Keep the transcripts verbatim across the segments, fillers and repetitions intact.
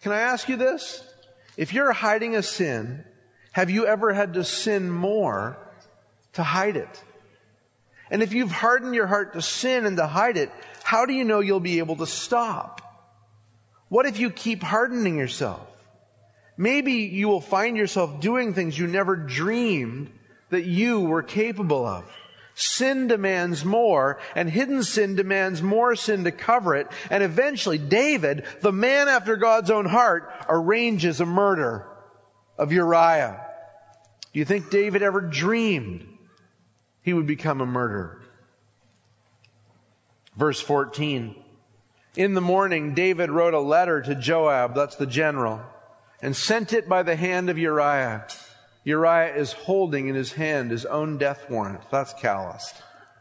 Can I ask you this? If you're hiding a sin, have you ever had to sin more to hide it? And if you've hardened your heart to sin and to hide it, how do you know you'll be able to stop? What if you keep hardening yourself? Maybe you will find yourself doing things you never dreamed that you were capable of. Sin demands more, and hidden sin demands more sin to cover it. And eventually, David, the man after God's own heart, arranges a murder of Uriah. Do you think David ever dreamed he would become a murderer? Verse fourteen. In the morning, David wrote a letter to Joab, that's the general, and sent it by the hand of Uriah. Uriah is holding in his hand his own death warrant. That's calloused.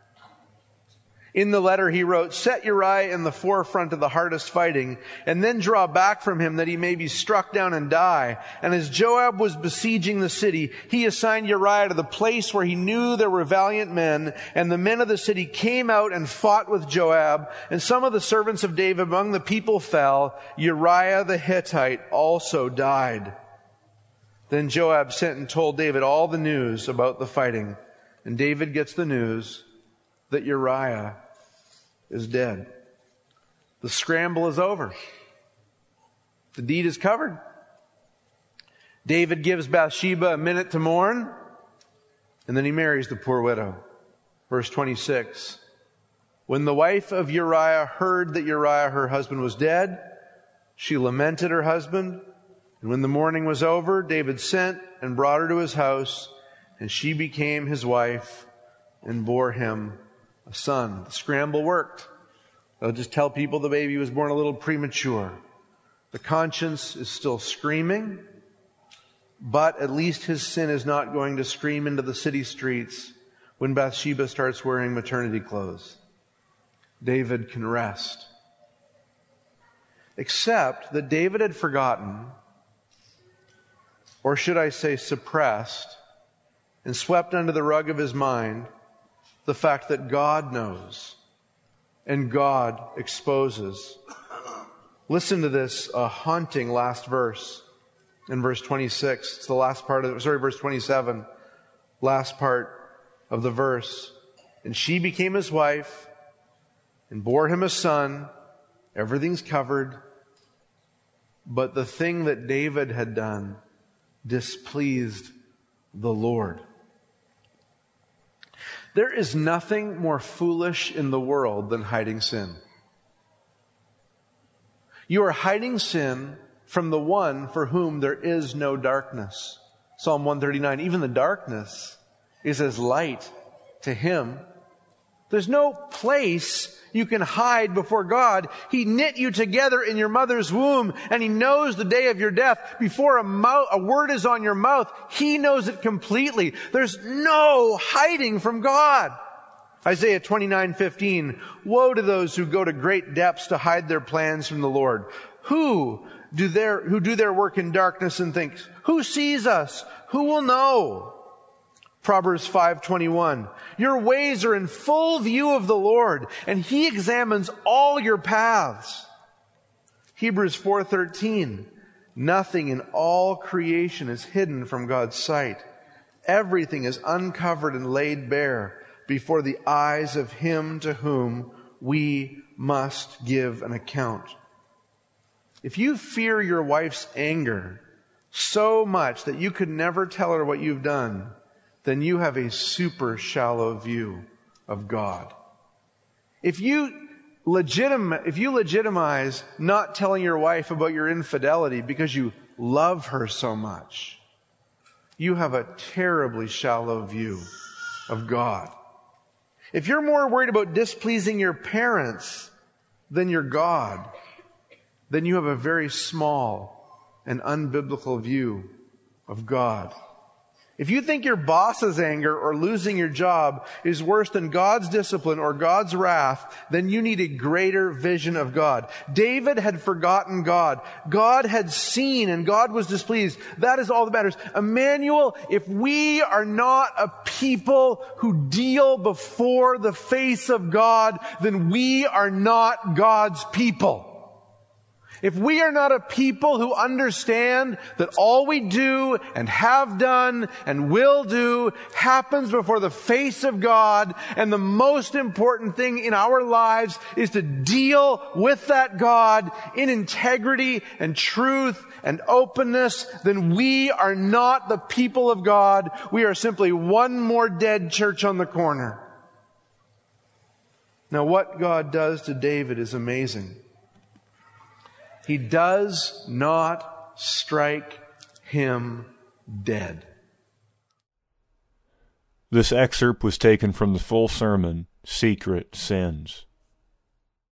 In the letter he wrote, set Uriah in the forefront of the hardest fighting, and then draw back from him that he may be struck down and die. And as Joab was besieging the city, he assigned Uriah to the place where he knew there were valiant men, and the men of the city came out and fought with Joab, and some of the servants of David among the people fell. Uriah the Hittite also died. Then Joab sent and told David all the news about the fighting, and David gets the news that Uriah is dead. The scramble is over. The deed is covered. David gives Bathsheba a minute to mourn, and then he marries the poor widow. Verse twenty-six. When the wife of Uriah heard that Uriah, her husband, was dead, she lamented her husband. And when the mourning was over, David sent and brought her to his house, and she became his wife and bore him a son. The scramble worked. They'll just tell people the baby was born a little premature. The conscience is still screaming, but at least his sin is not going to scream into the city streets when Bathsheba starts wearing maternity clothes. David can rest. Except that David had forgotten, or should I say suppressed, and swept under the rug of his mind the fact that God knows and God exposes. Listen to this uh, haunting last verse in verse twenty-six. It's the last part of, sorry, verse twenty-seven. Last part of the verse. And she became his wife and bore him a son. Everything's covered. But the thing that David had done displeased the Lord. There is nothing more foolish in the world than hiding sin. You are hiding sin from the one for whom there is no darkness. Psalm one thirty-nine, even the darkness is as light to him. There's no place you can hide before God. He knit you together in your mother's womb, and He knows the day of your death. Before a, mouth, a word is on your mouth, He knows it completely. There's no hiding from God. Isaiah twenty-nine fifteen, woe to those who go to great depths to hide their plans from the Lord. Who do their, who do their work in darkness and think, who sees us? Who will know? Proverbs five twenty-one, your ways are in full view of the Lord, and He examines all your paths. Hebrews four thirteen, nothing in all creation is hidden from God's sight. Everything is uncovered and laid bare before the eyes of Him to whom we must give an account. If you fear your wife's anger so much that you could never tell her what you've done, then you have a super shallow view of God. If you legitim- if you legitimize not telling your wife about your infidelity because you love her so much, you have a terribly shallow view of God. If you're more worried about displeasing your parents than your God, then you have a very small and unbiblical view of God. If you think your boss's anger or losing your job is worse than God's discipline or God's wrath, then you need a greater vision of God. David had forgotten God. God had seen and God was displeased. That is all that matters. Emmanuel, if we are not a people who deal before the face of God, then we are not God's people. If we are not a people who understand that all we do and have done and will do happens before the face of God, and the most important thing in our lives is to deal with that God in integrity and truth and openness, then we are not the people of God. We are simply one more dead church on the corner. Now, what God does to David is amazing. He does not strike him dead. This excerpt was taken from the full sermon, Secret Sins.